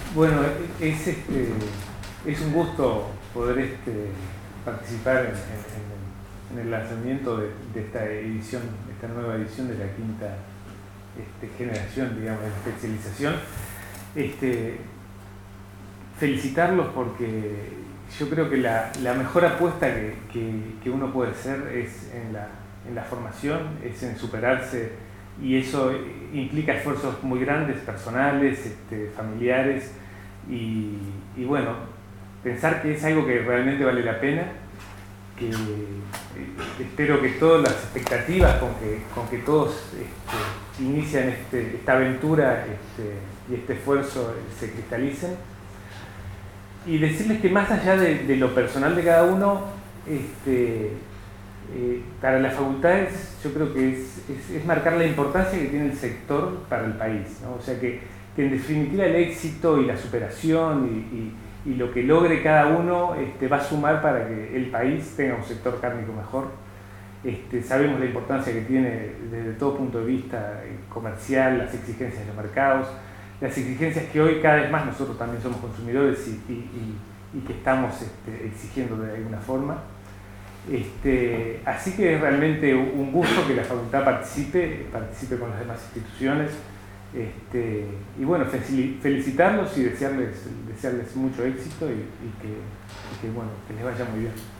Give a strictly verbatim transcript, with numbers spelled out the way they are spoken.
Bueno, es, este, es un gusto poder este, participar en, en- en el lanzamiento de, de esta edición, de esta nueva edición de la quinta este, generación, digamos, de especialización. Este, felicitarlos porque yo creo que la, la mejor apuesta que, que- que uno puede hacer es en la, en la formación, es en superarse, y eso implica esfuerzos muy grandes, personales, este, familiares, y, y bueno, pensar que es algo que realmente vale la pena, que eh, espero que todas las expectativas con que, con que todos este, inician este, esta aventura este, y este esfuerzo se cristalicen. Y decirles que más allá de, de lo personal de cada uno, este, eh, para las facultades yo creo que es, es, es marcar la importancia que tiene el sector para el país, ¿no? O sea que, que en definitiva el éxito y la superación y, y, y lo que logre cada uno este, va a sumar para que el país tenga un sector cárnico mejor. Este, sabemos la importancia que tiene desde todo punto de vista comercial, las exigencias de los mercados, las exigencias que hoy cada vez más nosotros también somos consumidores y, y, y, y que estamos este, exigiendo de alguna forma. Este, así que es realmente un gusto que la facultad participe, participe con las demás instituciones. Este, y bueno, felicitarlos y desearles, desearles mucho éxito y, y, que, y que, bueno, que les vaya muy bien.